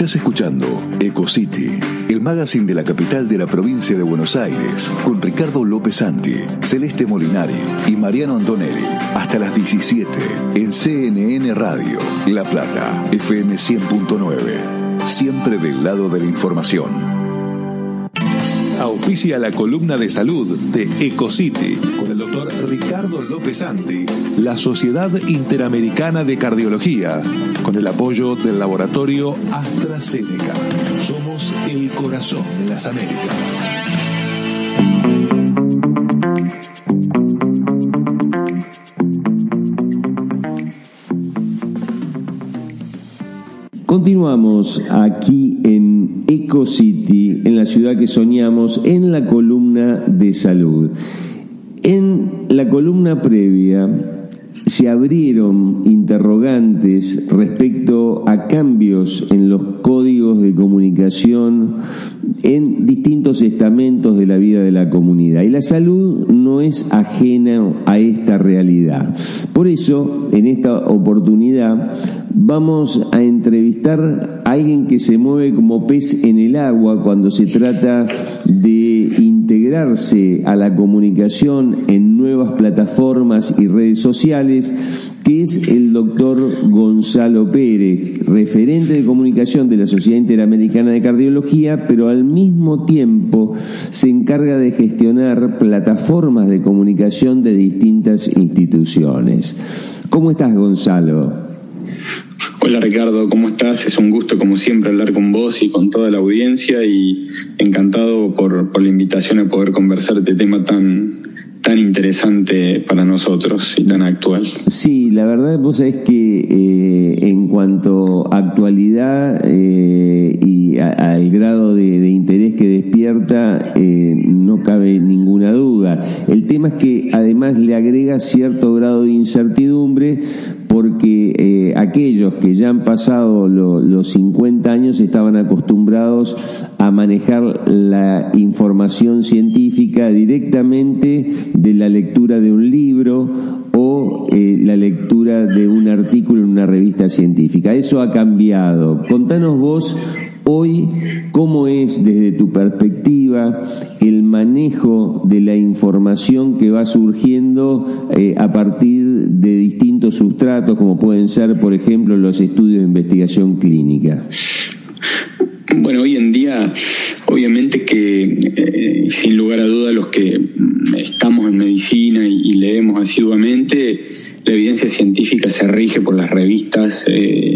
Estás escuchando Ecocity, el magazine de la capital de la provincia de Buenos Aires, con Ricardo López Santi, Celeste Molinari y Mariano Antonelli. Hasta las 17 en CNN Radio, La Plata, FM 100.9. Siempre del lado de la información. Auspicia la columna de salud de Ecocity con el doctor Ricardo López Santi, la Sociedad Interamericana de Cardiología, con el apoyo del laboratorio AstraZeneca. Somos el corazón de las Américas. Continuamos aquí en Ecocity, en la ciudad que soñamos, en la columna de salud. En la columna previa se abrieron interrogantes respecto a cambios en los códigos de comunicación en distintos estamentos de la vida de la comunidad. Y la salud no es ajena a esta realidad. Por eso, en esta oportunidad, vamos a entrevistar a alguien que se mueve como pez en el agua cuando se trata de integrarse a la comunicación en nuevas plataformas y redes sociales, que es el doctor Gonzalo Pérez, referente de comunicación de la Sociedad Interamericana de Cardiología, pero al mismo tiempo se encarga de gestionar plataformas de comunicación de distintas instituciones. ¿Cómo estás, Gonzalo? Hola Ricardo, ¿cómo estás? Es un gusto como siempre hablar con vos y con toda la audiencia, y encantado por la invitación a poder conversar este tema tan interesante para nosotros y tan actual. Sí, la verdad vos sabés que en cuanto a actualidad y al grado de interés que despierta, no cabe ninguna duda. El tema es que además le agrega cierto grado de incertidumbre, porque aquellos que ya han pasado los 50 años estaban acostumbrados a manejar la información científica directamente de la lectura de un libro o la lectura de un artículo en una revista científica. Eso ha cambiado. Contanos vos hoy cómo es desde tu perspectiva el manejo de la información que va surgiendo a partir de distintos sustratos, como pueden ser, por ejemplo, los estudios de investigación clínica. Bueno, hoy en día, obviamente que sin lugar a dudas los que estamos en medicina y leemos asiduamente, la evidencia científica se rige por las revistas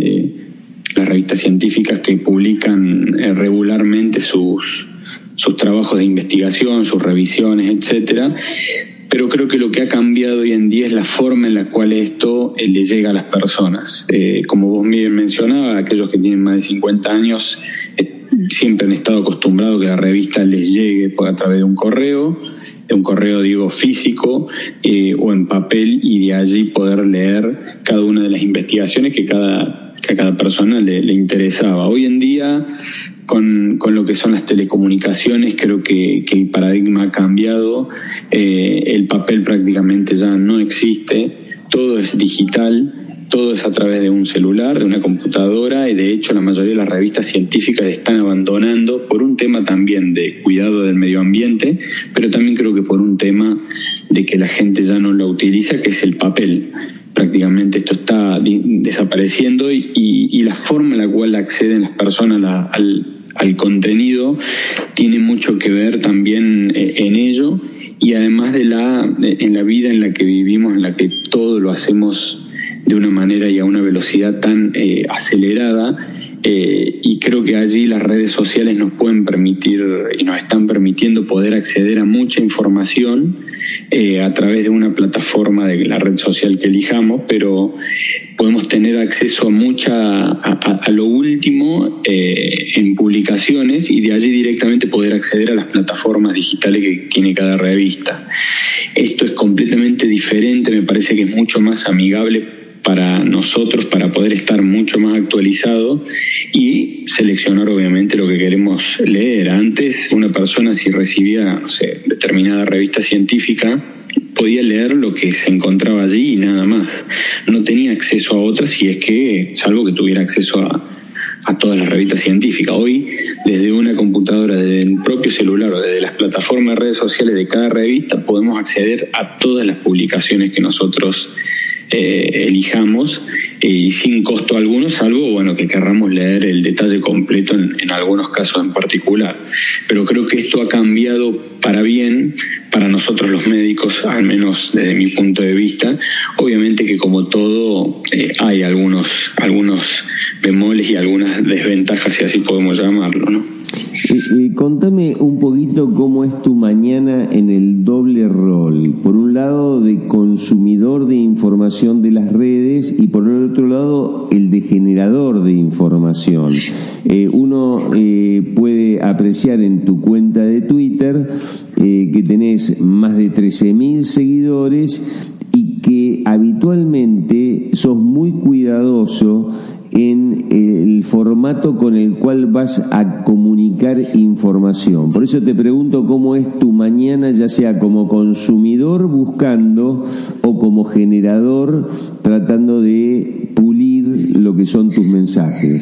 científicas que publican regularmente sus trabajos de investigación, sus revisiones, etcétera. Pero creo que lo que ha cambiado hoy en día es la forma en la cual esto le llega a las personas. Como vos bien mencionabas, aquellos que tienen más de 50 años siempre han estado acostumbrados a que la revista les llegue a través de un correo digo físico o en papel, y de allí poder leer cada una de las investigaciones que a cada persona le interesaba. Hoy en día, con lo que son las telecomunicaciones, creo que el paradigma ha cambiado. El papel prácticamente ya no existe, todo es digital, todo es a través de un celular, de una computadora, y de hecho la mayoría de las revistas científicas están abandonando por un tema también de cuidado del medio ambiente, pero también creo que por un tema de que la gente ya no lo utiliza, que es el papel. Prácticamente esto está desapareciendo, y la forma en la cual acceden las personas al contenido tiene mucho que ver también en ello, y además en la vida en la que vivimos, en la que todo lo hacemos de una manera y a una velocidad tan acelerada, y creo que allí las redes sociales nos pueden permitir y nos están permitiendo poder acceder a mucha información a través de una plataforma de la red social que elijamos, pero podemos tener acceso a lo último en publicaciones, y de allí directamente poder acceder a las plataformas digitales que tiene cada revista. Esto es completamente diferente, me parece que es mucho más amigable para nosotros, para poder estar mucho más actualizado y seleccionar obviamente lo que queremos leer. Antes, una persona, si recibía, determinada revista científica, podía leer lo que se encontraba allí y nada más. No tenía acceso a otras, si es que, salvo que tuviera acceso a a todas las revistas científicas. Hoy, desde una computadora, desde el propio celular o desde las plataformas de redes sociales de cada revista, podemos acceder a todas las publicaciones que nosotros elijamos, y sin costo alguno, salvo que querramos leer el detalle completo en algunos casos en particular. Pero creo que esto ha cambiado para bien para nosotros los médicos, al menos desde mi punto de vista. Obviamente que, como todo, hay algunos bemoles y algunas desventajas, si así podemos llamarlo, ¿no? Contame un poquito cómo es tu mañana en el doble rol. Por un lado, de consumidor de información de las redes, y por el otro lado, el de generador de información. Uno puede apreciar en tu cuenta de Twitter que tenés más de 13.000 seguidores y que habitualmente sos muy cuidadoso en el formato con el cual vas a comunicar información. Por eso te pregunto cómo es tu mañana, ya sea como consumidor buscando o como generador tratando de pulir lo que son tus mensajes.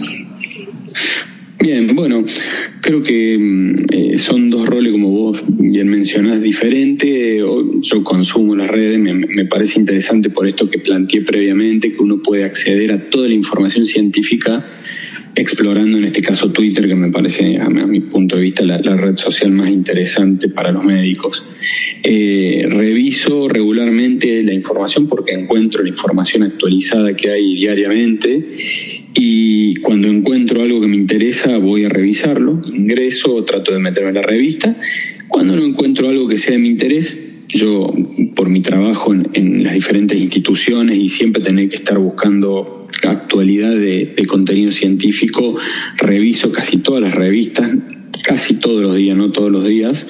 Bien, creo que son dos roles, como vos bien mencionás, diferentes. Yo consumo las redes, me parece interesante por esto que planteé previamente, que uno puede acceder a toda la información científica explorando, en este caso, Twitter, que me parece, a mi punto de vista, la red social más interesante para los médicos. Reviso regularmente la información porque encuentro la información actualizada que hay diariamente, y cuando encuentro algo que me interesa voy a revisarlo, ingreso, trato de meterme en la revista. Cuando no encuentro algo que sea de mi interés, yo, por mi trabajo en las diferentes instituciones y siempre tener que estar buscando actualidad de contenido científico, reviso casi todas las revistas, casi todos los días, no todos los días.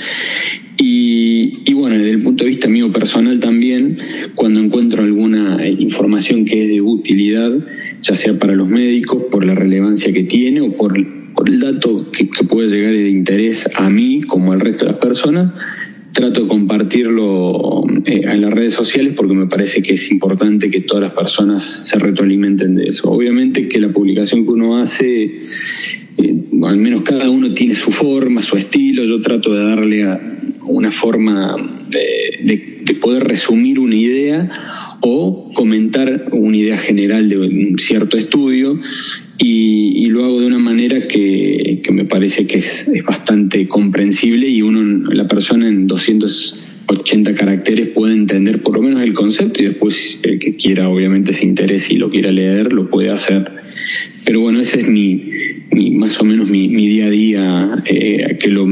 Y desde el punto de vista mío personal también, cuando encuentro alguna información que es de utilidad, ya sea para los médicos, por la relevancia que tiene o por el dato que puede llegar de interés a mí como al resto de las personas, trato de compartirlo en las redes sociales porque me parece que es importante que todas las personas se retroalimenten de eso. Obviamente que la publicación que uno hace, al menos cada uno tiene su forma, su estilo. Yo trato de darle una forma de poder resumir una idea o comentar una idea general de un cierto estudio, y lo hago de una manera que me parece que es bastante comprensible, y la persona en 280 caracteres puede entender por lo menos el concepto, y después el que quiera, obviamente, se interese y lo quiera leer, lo puede hacer. Pero ese es más o menos mi día a día, que lo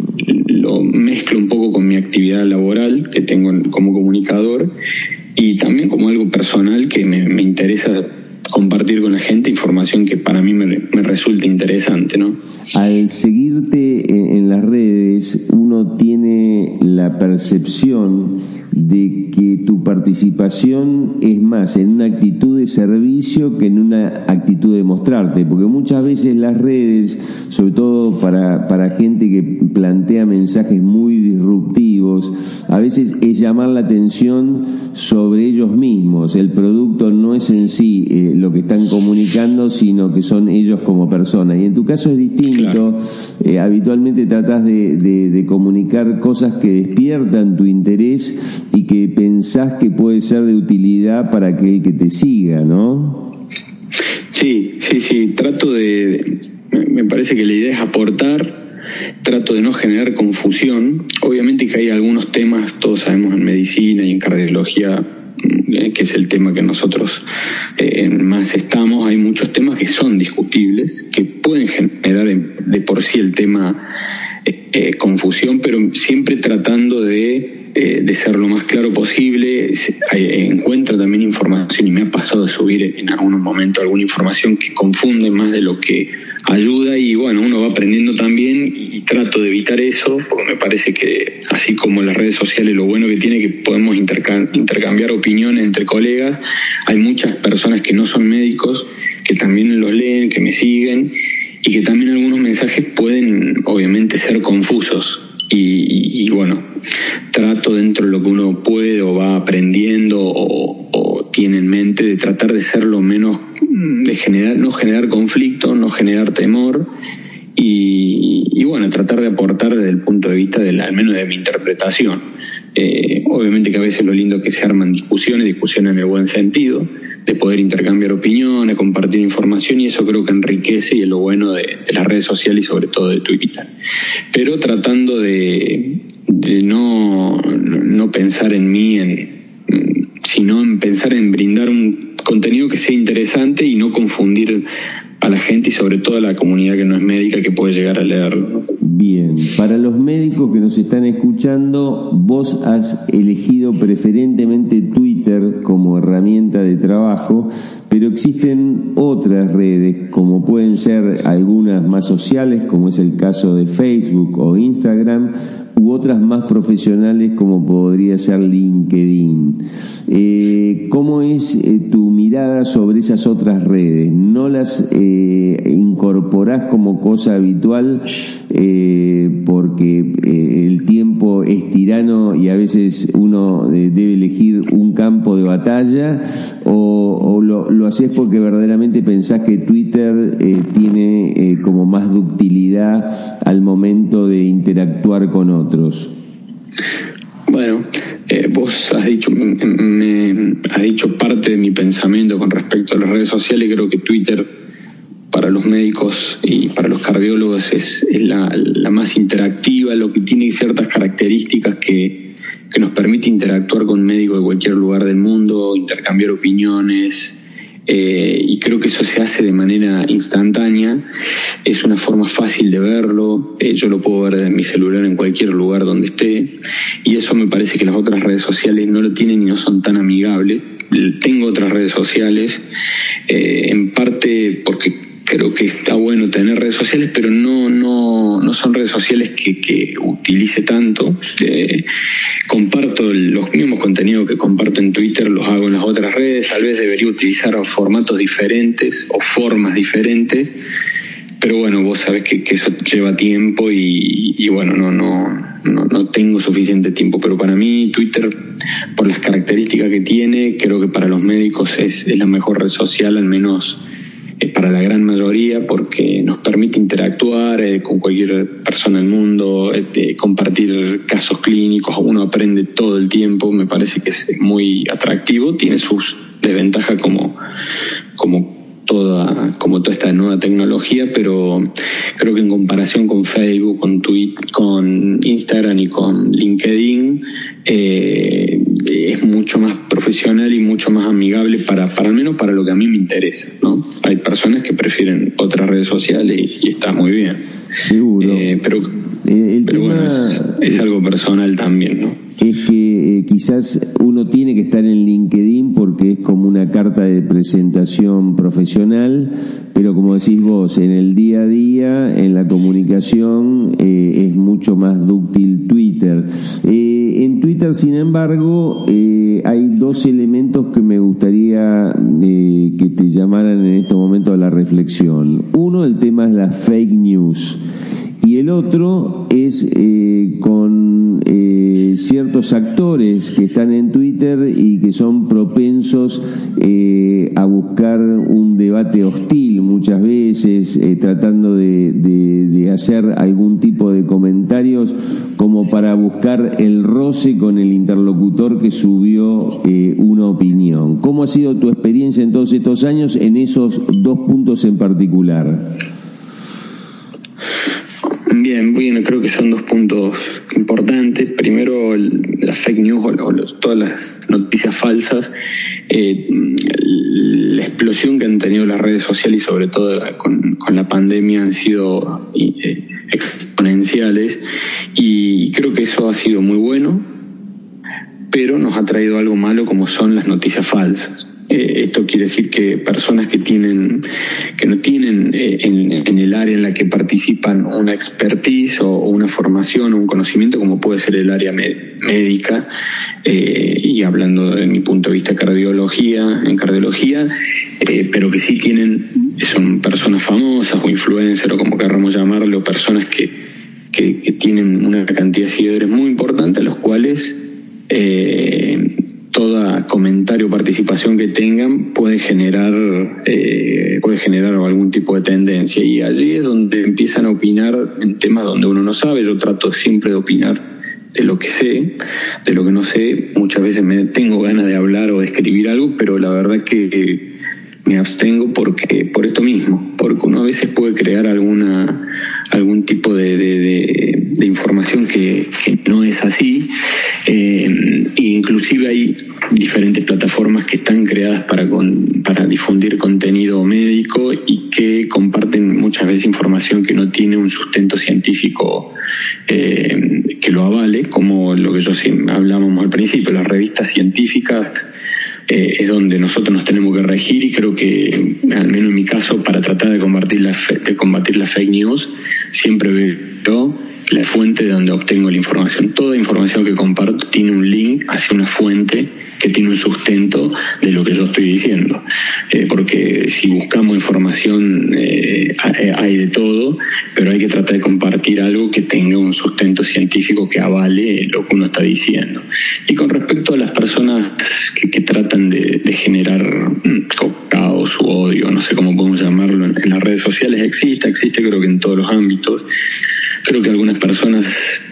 mezclo un poco con mi actividad laboral que tengo como comunicador, y también como algo personal que me interesa compartir con la gente información que para mí me resulta interesante, ¿no? Al seguirte en las redes, uno tiene la percepción de que tu participación es más en una actitud de servicio que en una actitud de mostrarte, porque muchas veces las redes, sobre todo para gente que plantea mensajes muy disruptivos, a veces es llamar la atención sobre ellos mismos. El producto no es en sí lo que están comunicando, sino que son ellos como personas. Y en tu caso es distinto. Claro. Habitualmente tratás de comunicar cosas que despiertan tu interés y que pensás que puede ser de utilidad para aquel que te siga, ¿no? Sí. Trato me parece que la idea es aportar. Trato de no generar confusión. Obviamente que hay algunos temas, todos sabemos, en medicina y en cardiología, que es el tema que nosotros más estamos. Hay muchos temas que son discutibles, que pueden generar de por sí el tema confusión, pero siempre tratando de ser lo más claro posible. Encuentro también información, y me ha pasado de subir en algunos momentos alguna información que confunde más de lo que ayuda, y uno va aprendiendo también, y trato de evitar eso, porque me parece que, así como las redes sociales, lo bueno que tiene es que podemos intercambiar opiniones entre colegas. Hay muchas personas que no son médicos que también los leen, que me siguen, y que también algunos mensajes pueden obviamente ser confusos, y trato, dentro de lo que uno puede o va aprendiendo o tiene en mente de tratar de ser lo menos, no generar conflicto, no generar temor y bueno, tratar de aportar desde el punto de vista al menos de mi interpretación. Obviamente que a veces lo lindo es que se arman discusiones en el buen sentido, de poder intercambiar opiniones, compartir información, y eso creo que enriquece y es lo bueno de las redes sociales y sobre todo de Twitter. Pero tratando de no pensar en mí, sino en pensar en brindar un contenido que sea interesante y no confundir a la gente y sobre todo a la comunidad que no es médica que puede llegar a leerlo, ¿no? Bien, para los médicos que nos están escuchando, vos has elegido preferentemente Twitter como herramienta de trabajo, pero existen otras redes, como pueden ser algunas más sociales, como es el caso de Facebook o Instagram, u otras más profesionales como podría ser LinkedIn. ¿Cómo es tu mirada sobre esas otras redes? ¿No las incorporás como cosa habitual porque el tiempo es tirano y a veces uno debe elegir un campo de batalla, o lo haces porque verdaderamente pensás que Twitter tiene como más ductilidad al momento de interactuar con otros? Bueno, vos has dicho parte de mi pensamiento con respecto a las redes sociales. Creo que Twitter para los médicos y para los cardiólogos es la más interactiva, lo que tiene ciertas características que nos permite interactuar con médicos de cualquier lugar del mundo, intercambiar opiniones, y creo que eso se hace de manera instantánea. Es una forma fácil de verlo, yo lo puedo ver desde mi celular en cualquier lugar donde esté, y eso me parece que las otras redes sociales no lo tienen y no son tan amigables. Tengo otras redes sociales, en parte porque creo que está bueno tener redes sociales, pero no son redes sociales que utilice tanto. Comparto los mismos contenidos que comparto en Twitter, los hago en las otras redes. Tal vez debería utilizar formatos diferentes o formas diferentes, pero bueno, vos sabés que eso lleva tiempo y bueno, no tengo suficiente tiempo. Pero para mí Twitter, por las características que tiene, creo que para los médicos es la mejor red social, al menos para la gran mayoría, porque nos permite interactuar con cualquier persona del mundo, compartir casos clínicos. Uno aprende todo el tiempo, me parece que es muy atractivo. Tiene sus desventajas como toda esta nueva tecnología, pero creo que en comparación con Facebook, con Twitter, con Instagram y con LinkedIn, es mucho más profesional y mucho más amigable para al menos para lo que a mí me interesa, ¿no? Hay personas que prefieren otras redes sociales y está muy bien. Seguro. Pero bueno, es algo personal también, ¿no? Es que quizás uno tiene que estar en LinkedIn porque es como una carta de presentación profesional, pero como decís vos, en el día a día, en la comunicación, es mucho más dúctil Twitter. En Twitter, sin embargo, hay dos elementos que me gustaría que te llamaran en este momento a la reflexión. Uno, el tema de las fake news. Y el otro es con ciertos actores que están en Twitter y que son propensos a buscar un debate hostil muchas veces, tratando de hacer algún tipo de comentarios como para buscar el roce con el interlocutor que subió una opinión. ¿Cómo ha sido tu experiencia en todos estos años en esos dos puntos en particular? Bien, creo que son dos puntos importantes. Primero, las fake news o todas las noticias falsas, la explosión que han tenido las redes sociales y sobre todo con la pandemia han sido exponenciales, y creo que eso ha sido muy bueno, pero nos ha traído algo malo como son las noticias falsas. Esto quiere decir que personas que no tienen en el área en la que participan una expertise o una formación o un conocimiento, como puede ser el área médica, y hablando de mi punto de vista en cardiología, pero que sí son personas famosas o influencers o como querramos llamarlo, o personas que tienen una cantidad de seguidores muy importante, a los cuales toda comentario o participación que tengan puede generar algún tipo de tendencia, y allí es donde empiezan a opinar en temas donde uno no sabe. Yo trato siempre de opinar de lo que sé. De lo que no sé, muchas veces tengo ganas de hablar o de escribir algo, pero la verdad que me abstengo por esto mismo, porque uno a veces puede crear algún tipo de información que no es así. E inclusive hay diferentes plataformas que están creadas para difundir contenido médico y que comparten muchas veces información que no tiene un sustento científico que lo avale, como lo que hablábamos al principio. Las revistas científicas es donde nosotros nos tenemos que regir, y creo que, al menos en mi caso, para tratar de combatir las fake news, siempre veo la fuente de donde obtengo la información. Toda información que comparto tiene un link hacia una fuente que tiene un sustento de lo que yo estoy diciendo, porque si buscamos información hay de todo, pero hay que tratar de compartir algo que tenga un sustento científico que avale lo que uno está diciendo. Y con respecto a las personas que tratan de generar caos u odio, no sé cómo podemos llamarlo, en las redes sociales, existe creo que en todos los ámbitos. Creo que algunas personas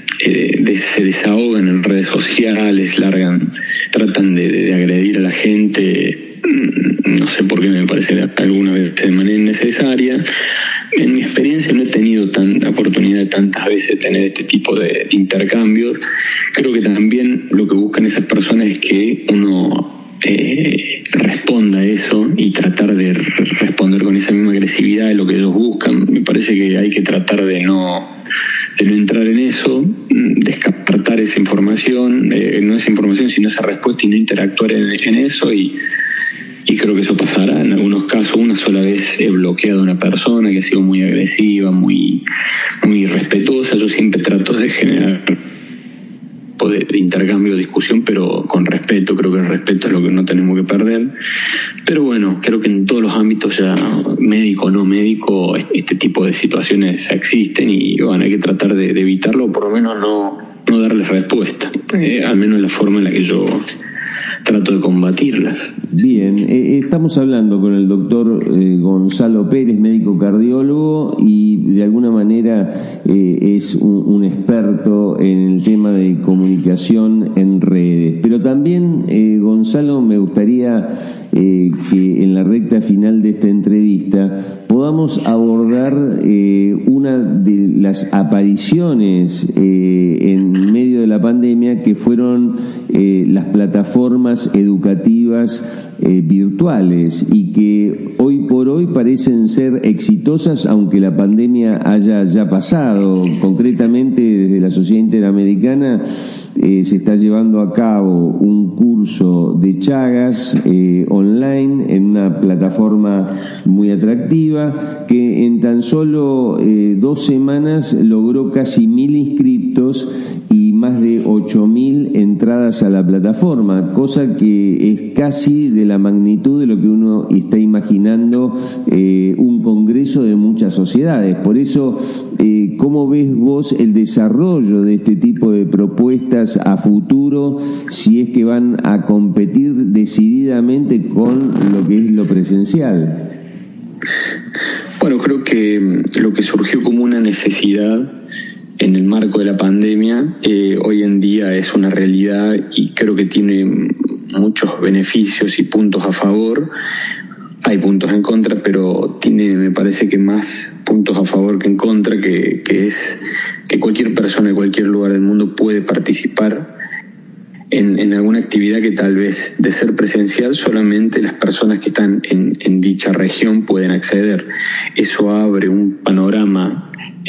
se desahogan en redes sociales, tratan de agredir a la gente, no sé por qué, me parece alguna vez de manera innecesaria. En mi experiencia no he tenido tanta oportunidad de tantas veces tener este tipo de intercambios. Creo que también lo que buscan esas personas es que uno responda a eso, y tratar de responder con esa misma agresividad de lo que ellos buscan. Me parece que hay que tratar de no entrar en eso, descartar esa información, no esa información, sino esa respuesta, y no interactuar en eso, y creo que eso pasará. En algunos casos, una sola vez he bloqueado a una persona que ha sido muy agresiva, muy irrespetuosa. Yo siempre trato de generar de intercambio, de discusión, pero con respeto. Creo que el respeto es lo que no tenemos que perder. Pero bueno, creo que en todos los ámbitos, ya médico o no médico, este tipo de situaciones existen, y bueno, hay que tratar de evitarlo, o por lo menos no darles respuesta, al menos en la forma en la que yo trato de combatirlas. Bien, estamos hablando con el doctor Gonzalo Pérez, médico cardiólogo, y de alguna manera es un experto en el tema de comunicación en redes. Pero también, Gonzalo, me gustaría que en la recta final de esta entrevista podamos abordar una de las apariciones en medio de la pandemia, que fueron las plataformas educativas virtuales, y que hoy por hoy parecen ser exitosas, aunque la pandemia haya ya pasado. Concretamente, desde la Sociedad Interamericana se está llevando a cabo un curso de Chagas online en una plataforma muy atractiva, que en tan solo 2 semanas logró casi 1.000 inscriptos y más de 8.000 entradas a la plataforma, cosa que es casi de la magnitud de lo que uno está imaginando un congreso de muchas sociedades. Por eso, ¿cómo ves vos el desarrollo de este tipo de propuestas a futuro, si es que van a competir decididamente con lo que es lo presencial? Bueno, creo que lo que surgió como una necesidad en el marco de la pandemia, hoy en día es una realidad, y creo que tiene muchos beneficios y puntos a favor. Hay puntos en contra, pero tiene, me parece que más puntos a favor que en contra, que es que cualquier persona de cualquier lugar del mundo puede participar en alguna actividad que tal vez, de ser presencial, solamente las personas que están en dicha región pueden acceder. Eso abre un panorama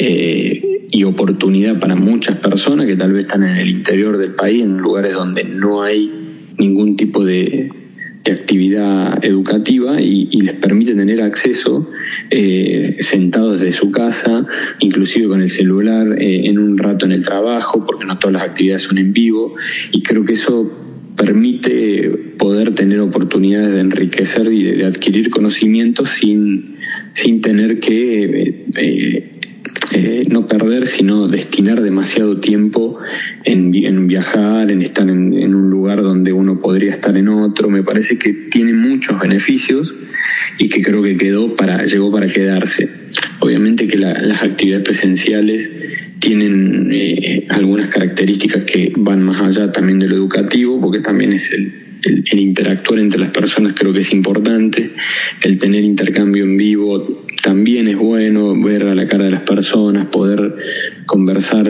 y oportunidad para muchas personas que tal vez están en el interior del país, en lugares donde no hay ningún tipo de actividad educativa, y les permite tener acceso sentados desde su casa, inclusive con el celular, en un rato en el trabajo, porque no todas las actividades son en vivo, y creo que eso permite poder tener oportunidades de enriquecer y de adquirir conocimientos sin tener que no perder, sino destinar demasiado tiempo en viajar, en estar en un lugar donde uno podría estar en otro. Me parece que tiene muchos beneficios y que creo que llegó para quedarse. Obviamente que las actividades presenciales tienen algunas características que van más allá también de lo educativo, porque también es el interactuar entre las personas, creo que es importante. El tener intercambio en vivo también es bueno, ver a la cara de las personas, poder conversar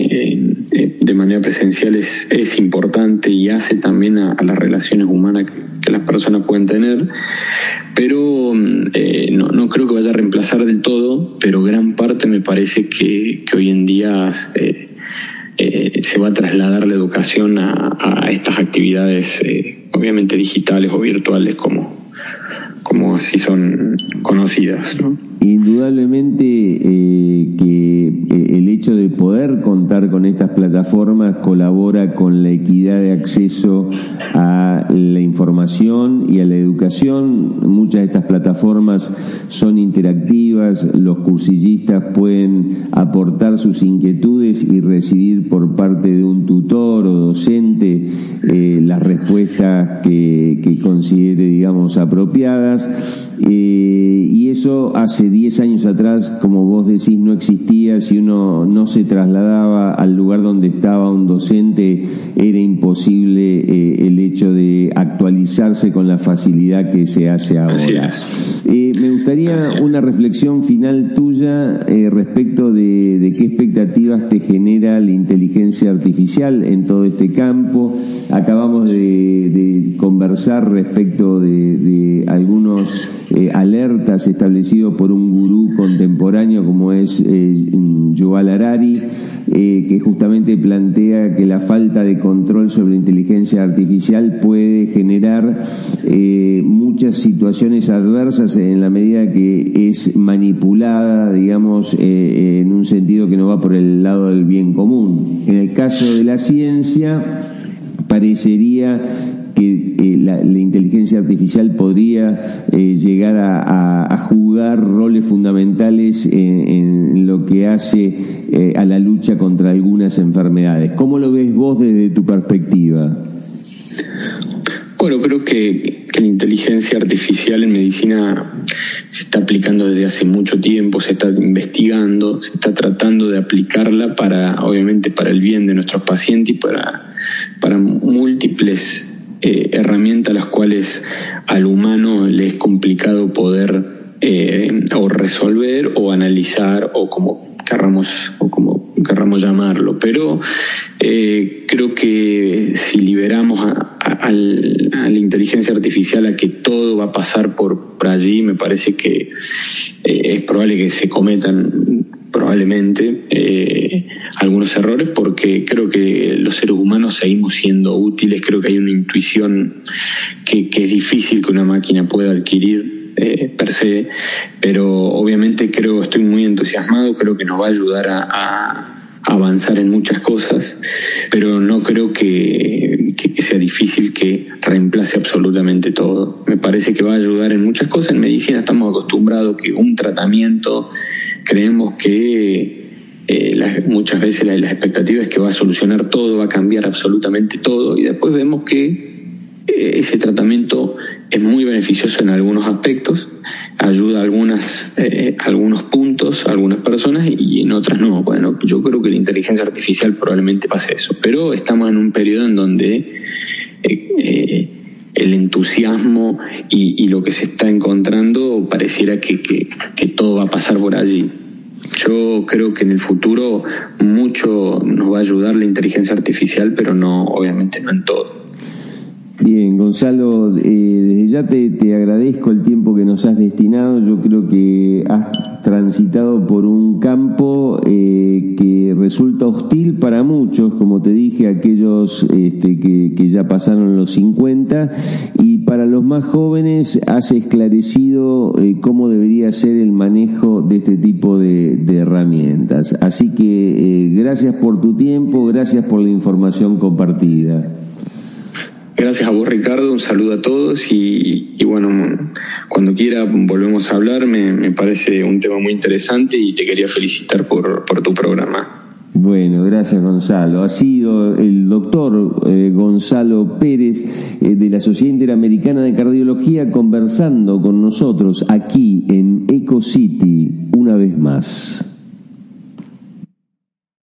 de manera presencial es importante y hace también a las relaciones humanas que las personas pueden tener. Pero no creo que vaya a reemplazar del todo, pero gran parte me parece que hoy en día se va a trasladar la educación a estas actividades, obviamente digitales o virtuales, como así son conocidas, ¿no? Indudablemente que el hecho de poder contar con estas plataformas colabora con la equidad de acceso a la información y a la educación. Muchas de estas plataformas son interactivas, los cursillistas pueden aportar sus inquietudes y recibir por parte de un tutor o docente las respuestas que considere, digamos, apropiadas. Y eso hace 10 años atrás, como vos decís, no existía. Si uno no se trasladaba al lugar donde estaba un docente, era imposible el hecho de actualizarse con la facilidad que se hace ahora. Me gustaría una reflexión final tuya respecto de qué expectativas te genera la inteligencia artificial en todo este campo. Acabamos de conversar respecto de algunos alertas establecidos por un gurú contemporáneo como es Yuval Harari, que justamente plantea que la falta de control sobre la inteligencia artificial puede generar muchas situaciones adversas en la medida que es manipulada, digamos, en un sentido que no va por el lado del bien común. En el caso de la ciencia, parecería que la inteligencia artificial podría llegar a jugar roles fundamentales en lo que hace a la lucha contra algunas enfermedades. ¿Cómo lo ves vos desde tu perspectiva? Bueno, creo que la inteligencia artificial en medicina se está aplicando desde hace mucho tiempo, se está investigando, se está tratando de aplicarla obviamente para el bien de nuestros pacientes y para múltiples herramientas las cuales al humano le es complicado poder o resolver o analizar o como querramos llamarlo. Pero creo que si liberamos a la inteligencia artificial a que todo va a pasar por allí, me parece que es probable que se cometan probablemente algunos errores, porque creo que los seres humanos seguimos siendo útiles. Creo que hay una intuición que es difícil que una máquina pueda adquirir per se, pero obviamente estoy muy entusiasmado, creo que nos va a ayudar a avanzar en muchas cosas, pero no creo que sea difícil que reemplace absolutamente todo. Me parece que va a ayudar en muchas cosas. En medicina estamos acostumbrados que un tratamiento, creemos que muchas veces la expectativa es que va a solucionar todo, va a cambiar absolutamente todo, y después vemos que ese tratamiento es muy beneficioso en algunos aspectos, ayuda a algunos puntos, a algunas personas, y en otras no. Bueno, yo creo que la inteligencia artificial probablemente pase eso, pero estamos en un periodo en donde el entusiasmo y lo que se está encontrando pareciera que todo va a pasar por allí. Yo creo que en el futuro mucho nos va a ayudar la inteligencia artificial, pero obviamente no en todo. Bien, Gonzalo, desde ya te agradezco el tiempo que nos has destinado. Yo creo que has transitado por un campo que resulta hostil para muchos, como te dije, aquellos que ya pasaron los 50, y para los más jóvenes has esclarecido cómo debería ser el manejo de este tipo de herramientas. Así que gracias por tu tiempo, gracias por la información compartida. Gracias a vos, Ricardo, un saludo a todos y bueno, cuando quiera volvemos a hablar, me parece un tema muy interesante y te quería felicitar por tu programa. Bueno, gracias Gonzalo. Ha sido el doctor Gonzalo Pérez de la Sociedad Interamericana de Cardiología conversando con nosotros aquí en EcoCity una vez más.